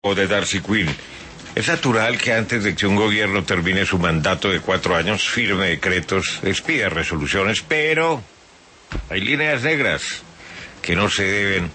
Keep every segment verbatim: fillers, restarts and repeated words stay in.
o de Darcy Quinn. Es natural que antes de que un gobierno termine su mandato de cuatro años, firme decretos, expida resoluciones, pero hay líneas negras que no se deben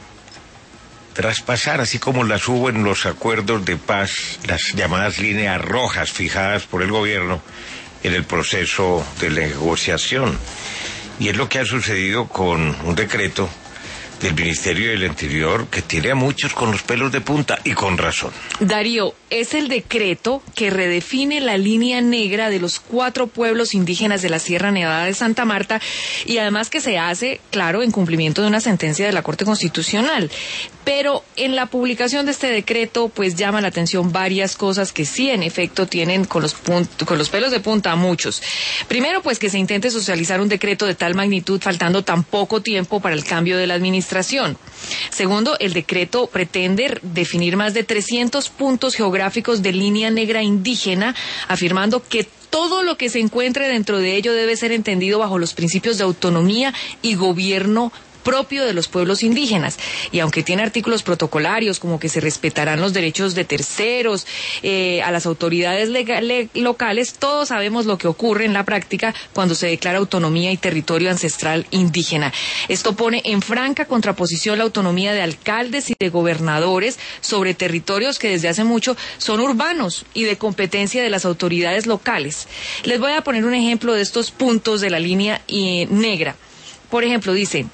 traspasar, así como las hubo en los acuerdos de paz, las llamadas líneas rojas fijadas por el gobierno en el proceso de negociación. Y es lo que ha sucedido con un decreto del Ministerio del Interior que tiene a muchos con los pelos de punta, y con razón. Darío, es el decreto que redefine la línea negra de los cuatro pueblos indígenas de la Sierra Nevada de Santa Marta, y además que se hace, claro, en cumplimiento de una sentencia de la Corte Constitucional. Pero en la publicación de este decreto, pues llama la atención varias cosas que sí, en efecto, tienen con los, punt- con los pelos de punta a muchos. Primero, pues que se intente socializar un decreto de tal magnitud faltando tan poco tiempo para el cambio de la administración. Segundo, el decreto pretende definir más de trescientos puntos geográficos de línea negra indígena, afirmando que todo lo que se encuentre dentro de ello debe ser entendido bajo los principios de autonomía y gobierno propio de los pueblos indígenas. Y aunque tiene artículos protocolarios como que se respetarán los derechos de terceros, eh, a las autoridades legales, locales, todos sabemos lo que ocurre en la práctica cuando se declara autonomía y territorio ancestral indígena. Esto pone en franca contraposición la autonomía de alcaldes y de gobernadores sobre territorios que desde hace mucho son urbanos y de competencia de las autoridades locales. Les voy a poner un ejemplo de estos puntos de la línea eh, negra. Por ejemplo, dice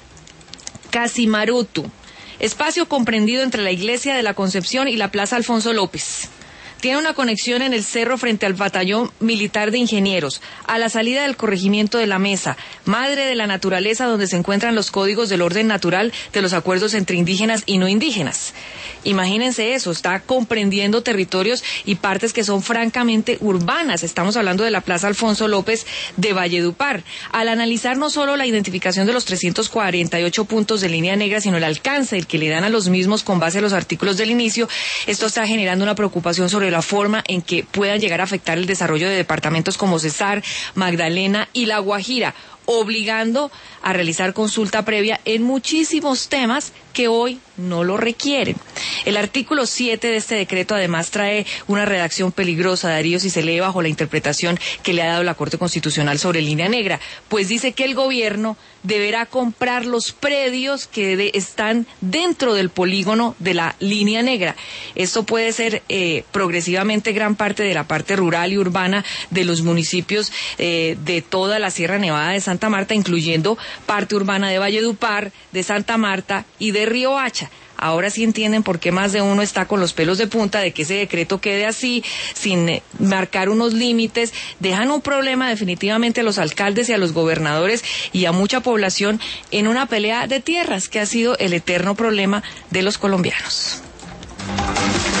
Casimarutu, espacio comprendido entre la Iglesia de la Concepción y la Plaza Alfonso López. Tiene una conexión en el cerro frente al Batallón Militar de Ingenieros, a la salida del corregimiento de la Mesa, madre de la naturaleza, donde se encuentran los códigos del orden natural de los acuerdos entre indígenas y no indígenas. Imagínense eso, está comprendiendo territorios y partes que son francamente urbanas. Estamos hablando de la Plaza Alfonso López de Valledupar. Al analizar no solo la identificación de los trescientos cuarenta y ocho puntos de línea negra, sino el alcance el que le dan a los mismos con base a los artículos del inicio, esto está generando una preocupación sobre la forma en que puedan llegar a afectar el desarrollo de departamentos como Cesar, Magdalena y La Guajira, obligando a realizar consulta previa en muchísimos temas que hoy no lo requieren. El artículo siete de este decreto además trae una redacción peligrosa, Darío, si se lee bajo la interpretación que le ha dado la Corte Constitucional sobre línea negra, pues dice que el gobierno deberá comprar los predios que de, están dentro del polígono de la línea negra. Esto puede ser eh, progresivamente gran parte de la parte rural y urbana de los municipios eh, de toda la Sierra Nevada de Santa Marta, incluyendo parte urbana de Valledupar, de Santa Marta y de Riohacha. Ahora sí entienden por qué más de uno está con los pelos de punta de que ese decreto quede así, sin eh, marcar unos límites. Dejan un problema definitivamente a los alcaldes y a los gobernadores y a mucha población en una pelea de tierras que ha sido el eterno problema de los colombianos.